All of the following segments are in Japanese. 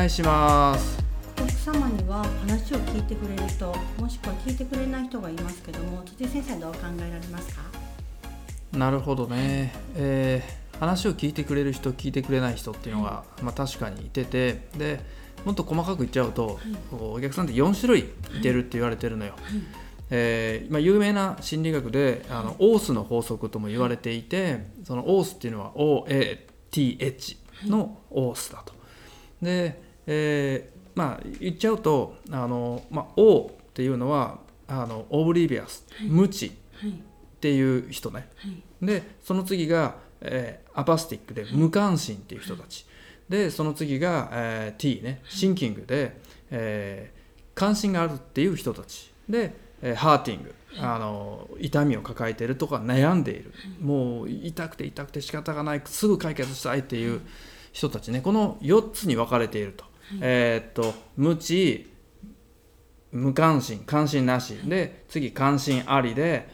いします。 お客様には話を聞いてくれる人、もしくは聞いてくれない人がいますけども、辻先生どう考えられますか？ なるほどね、話を聞いてくれる人、聞いてくれない人っていうのが、確かにいてて、でもっと細かく言っちゃうと、お客さんって4種類いてるって言われてるのよ。有名な心理学でオースの法則とも言われていて、そのオースっていうのは OATH のオースだと。で、言っちゃうとO っていうのはオブリビアス、無知っていう人ね。でその次が、アパスティックで無関心っていう人たちで、その次が、T ね、シンキングで、関心があるっていう人たちで、ハーティング、痛みを抱えているとか悩んでいる、もう痛くて仕方がない、すぐ解決したいっていう人たちね。この4つに分かれていると。無知、無関心、関心なしで、次関心ありで、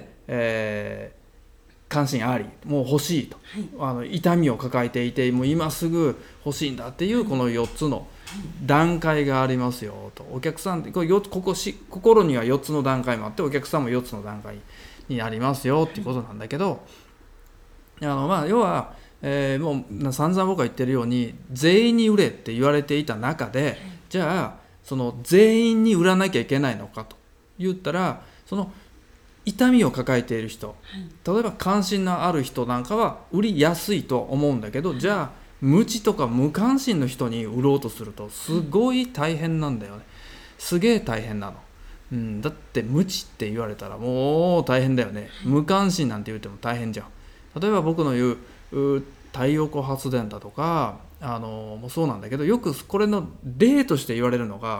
関心あり、もう欲しいと、痛みを抱えていて、もう今すぐ欲しいんだっていう、この4つの段階がありますよと。お客さんって心には4つの段階もあって、お客さんも4つの段階にありますよっていうことなんだけど、要は、もう散々僕が言ってるように、全員に売れって言われていた中で、じゃあその全員に売らなきゃいけないのかと言ったら、その痛みを抱えている人、例えば関心のある人なんかは売りやすいと思うんだけど、じゃあ無知とか無関心の人に売ろうとするとすごい大変なんだよね。すげえ大変なの。だって無知って言われたらもう大変だよね。無関心なんて言っても大変じゃん。例えば僕の言う太陽光発電だとかもうそうなんだけど、よくこれの例として言われるのが、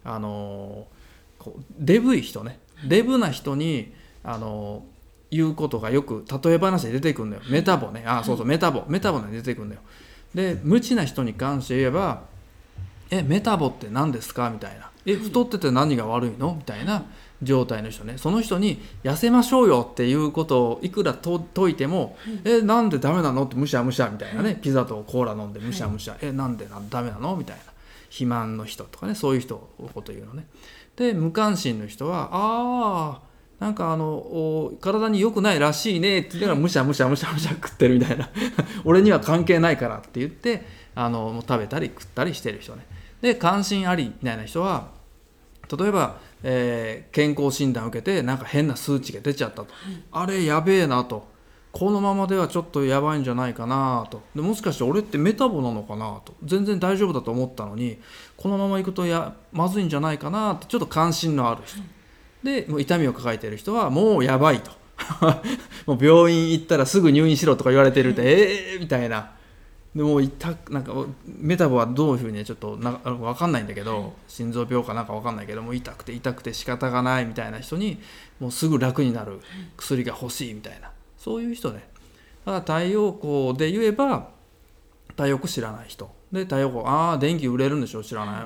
デブい人ね、デブな人に言うことがよく例え話で出てくるんだよ。メタボね、メタボに出てくるんだよ。で無知な人に関して言えば、メタボって何ですかみたいな、太ってて何が悪いのみたいな状態の人ね。その人に痩せましょうよっていうことをいくら解いても、なんでダメなのってむしゃむしゃみたいなね。ピザとコーラ飲んでむしゃむしゃ、なんでダメなのみたいな。肥満の人とかね、そういう人のこと言うのね。で無関心の人はなんか体に良くないらしいねって言いながらむしゃむしゃ食ってるみたいな俺には関係ないからって言ってもう食べたり食ったりしてる人ね。で関心ありみたいな人は、例えば、健康診断を受けてなんか変な数値が出ちゃったと、あれやべえなと、このままではちょっとやばいんじゃないかなと。でもしかして俺ってメタボなのかなと、全然大丈夫だと思ったのにこのままいくとまずいんじゃないかなって、ちょっと関心のある人で、もう痛みを抱えている人はもうやばいともう病院行ったらすぐ入院しろとか言われてるってみたいな。でもなんかメタボはどういうふうにちょっと分かんないんだけど、心臓病かなんか分かんないけども、痛くて仕方がないみたいな人にもうすぐ楽になる薬が欲しいみたいな、そういう人ね。ただ太陽光で言えば、太陽光知らない人で、太陽光電気売れるんでしょ、知らない、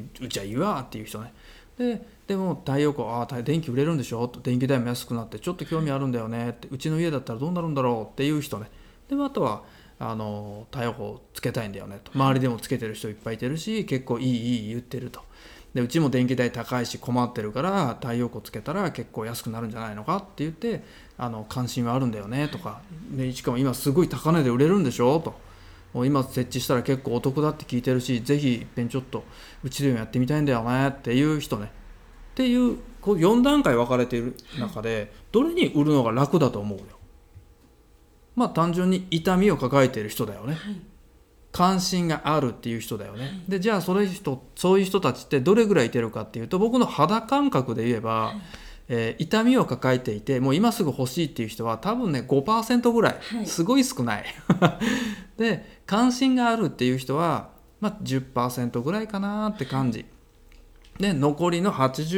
うちはいいわっていう人ね。でも太陽光電気売れるんでしょと、電気代も安くなってちょっと興味あるんだよねって、うちの家だったらどうなるんだろうっていう人ね。でもあとは太陽光つけたいんだよねと、周りでもつけてる人いっぱいいてるし、結構いい言ってると。でうちも電気代高いし困ってるから太陽光つけたら結構安くなるんじゃないのかって言って、関心はあるんだよねとかで、しかも今すごい高値で売れるんでしょと、もう今設置したら結構お得だって聞いてるし、ぜひいっぺんちょっとうちでもやってみたいんだよねっていう人ね。っていうこう4段階分かれている中で、どれに売るのが楽だと思うよ。単純に痛みを抱えている人だよね。関心があるっていう人だよね。でじゃあそういう人たちってどれぐらいいてるかっていうと、僕の肌感覚で言えば、痛みを抱えていてもう今すぐ欲しいっていう人は多分ね 5% ぐらい、すごい少ないで関心があるっていう人は、10% ぐらいかなって感じで、残りの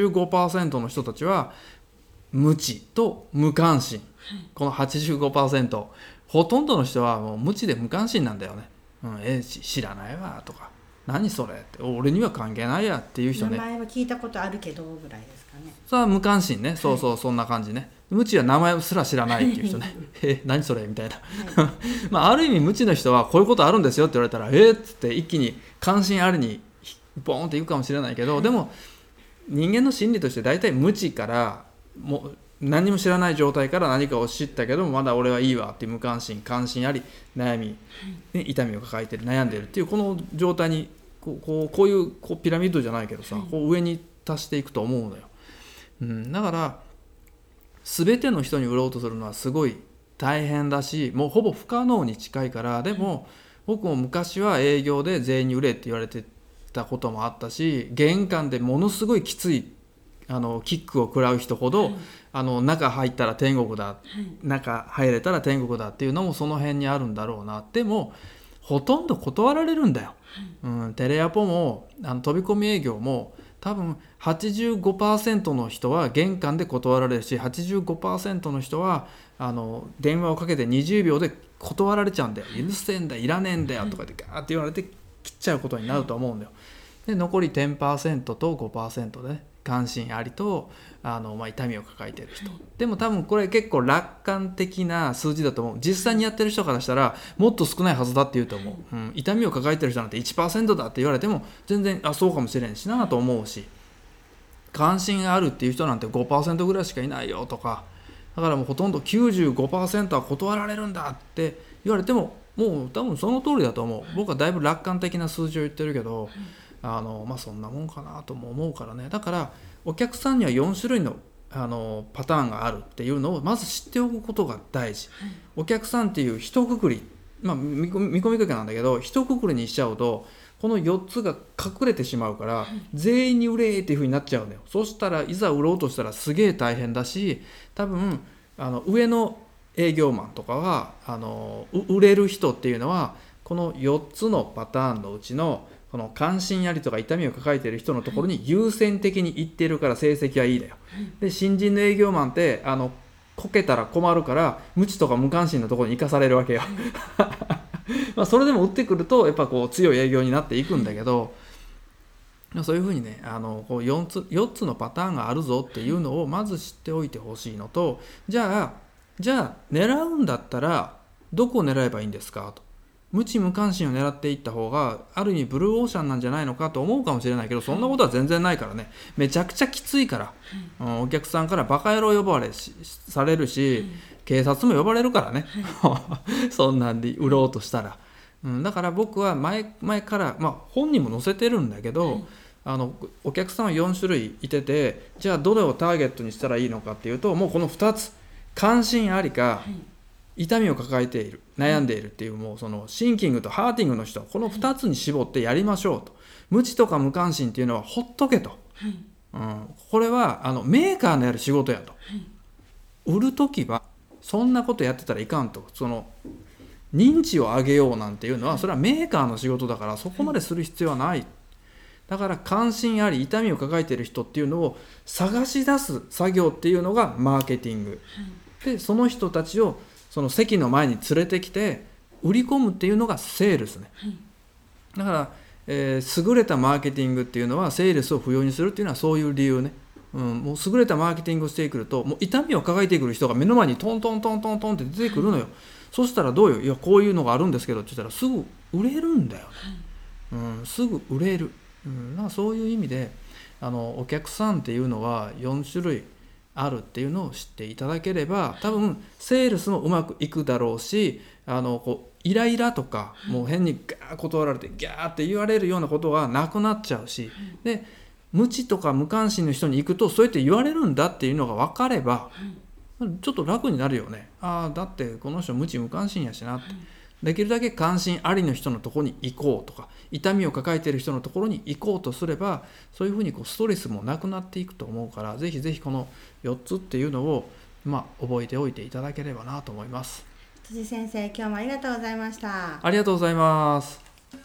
85% の人たちは無知と無関心、この 85%、 ほとんどの人はもう無知で無関心なんだよね。知らないわとか、何それって俺には関係ないやっていう人ね。 名前は聞いたことあるけどぐらいですかね。 それは無関心ね。そうそんな感じね。 無知は名前すら知らないっていう人ね何それみたいなある意味無知の人はこういうことあるんですよって言われたらっつって一気に関心ありにボーンっていくかもしれないけど、でも人間の心理として大体無知からもう何も知らない状態から何かを知ったけどもまだ俺はいいわっていう無関心関心あり悩み、痛みを抱えてる悩んでるっていうこの状態にこういうピラミッドじゃないけどさ、こう上に達していくと思うのよ、だから全ての人に売ろうとするのはすごい大変だしもうほぼ不可能に近いから。でも僕も昔は営業で全員に売れって言われてたこともあったし、玄関でものすごいきついキックを食らう人ほど、中入ったら天国だ、中入れたら天国だっていうのもその辺にあるんだろうな。でもほとんど断られるんだよ、テレアポも飛び込み営業も多分 85% の人は玄関で断られるし 85% の人は電話をかけて20秒で断られちゃうんだよ。許せんだいらねえんだよとかでガーって言われて切っちゃうことになると思うんだよ。で残り 10% と 5% で、ね、関心ありと痛みを抱えている人、でも多分これ結構楽観的な数字だと思う。実際にやってる人からしたらもっと少ないはずだって言うと思う、痛みを抱えてる人なんて 1% だって言われても全然そうかもしれんしなと思うし、関心があるっていう人なんて 5% ぐらいしかいないよとか、だからもうほとんど 95% は断られるんだって言われてももう多分その通りだと思う。僕はだいぶ楽観的な数字を言ってるけど、そんなもんかなとも思うからね。だからお客さんには4種類のパターンがあるっていうのをまず知っておくことが大事、お客さんっていう一括り、見込み客なんだけど一括りにしちゃうとこの4つが隠れてしまうから、全員に売れっていう風になっちゃうんだよ。そしたらいざ売ろうとしたらすげえ大変だし、多分上の営業マンとかは売れる人っていうのはこの4つのパターンのうちのこの関心ありとか痛みを抱えている人のところに優先的に行ってるから成績はいいだよ。で新人の営業マンってこけたら困るから無知とか無関心のところに行かされるわけよそれでも売ってくるとやっぱこう強い営業になっていくんだけど、そういうふうにねこう4つのパターンがあるぞっていうのをまず知っておいてほしいのと、じゃあ狙うんだったらどこを狙えばいいんですかと。無知無関心を狙っていった方がある意味ブルーオーシャンなんじゃないのかと思うかもしれないけど、そんなことは全然ないからね。めちゃくちゃきついから、お客さんからバカ野郎呼ばれされるし、警察も呼ばれるからねそんなんで売ろうとしたら、だから僕は前から、本にも載せてるんだけど、お客さんは4種類いてて、じゃあどれをターゲットにしたらいいのかっていうと、もうこの2つ、関心ありか、痛みを抱えている悩んでいるっていう、もうそのシンキングとハーティングの人、この2つに絞ってやりましょうと。無知とか無関心っていうのはほっとけと、これはメーカーのやる仕事やと、売るときはそんなことやってたらいかんと。その認知を上げようなんていうのはそれはメーカーの仕事だから、そこまでする必要はない。だから関心あり痛みを抱えている人っていうのを探し出す作業っていうのがマーケティングで、その人たちをその席の前に連れてきて売り込むっていうのがセールスね、だから、優れたマーケティングっていうのはセールスを不要にするっていうのはそういう理由ね、もう優れたマーケティングをしてくると、もう痛みを抱えてくる人が目の前にトントントントントンって出てくるのよ、そしたらどうよ、いやこういうのがあるんですけどって言ったらすぐ売れるんだよね、すぐ売れる、なんかそういう意味でお客さんっていうのは4種類あるっていうのを知っていただければ、多分セールスもうまくいくだろうし、こうイライラとかもう変にガー断られてギャーって言われるようなことはなくなっちゃうし、で無知とか無関心の人に行くとそうやって言われるんだっていうのが分かれば、ちょっと楽になるよね。だってこの人無知無関心やしなって、できるだけ関心ありの人のところに行こうとか、痛みを抱えている人のところに行こうとすれば、そういうふうにストレスもなくなっていくと思うから、ぜひぜひこの4つっていうのを、覚えておいていただければなと思います。 辻先生、今日もありがとうございました。 ありがとうございます。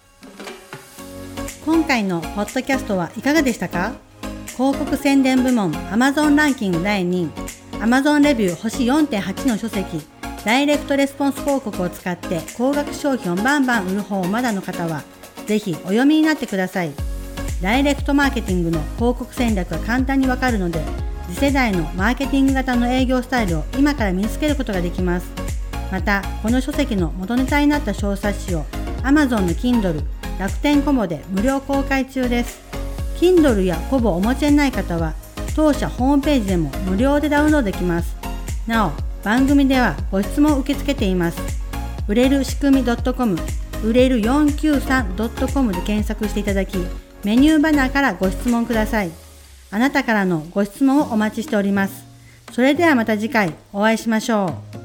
今回のポッドキャストはいかがでしたか？広告宣伝部門 Amazon ランキング第2位、Amazon レビュー星 4.8 の書籍、ダイレクトレスポンス広告を使って高額商品をバンバン売る方をまだの方は、ぜひお読みになってください。ダイレクトマーケティングの広告戦略が簡単にわかるので、 次世代のマーケティング型の営業スタイルを今から身につけることができます。また、この書籍の元ネタになった小冊子を Amazon の Kindle、楽天コボで無料公開中です。Kindle やコボをお持ちでない方は、当社ホームページでも無料でダウンロードできます。なお、番組ではご質問を受け付けています。売れる仕組み .com、売れる 493.com で検索していただき、メニューバナーからご質問ください。あなたからのご質問をお待ちしております。それではまた次回お会いしましょう。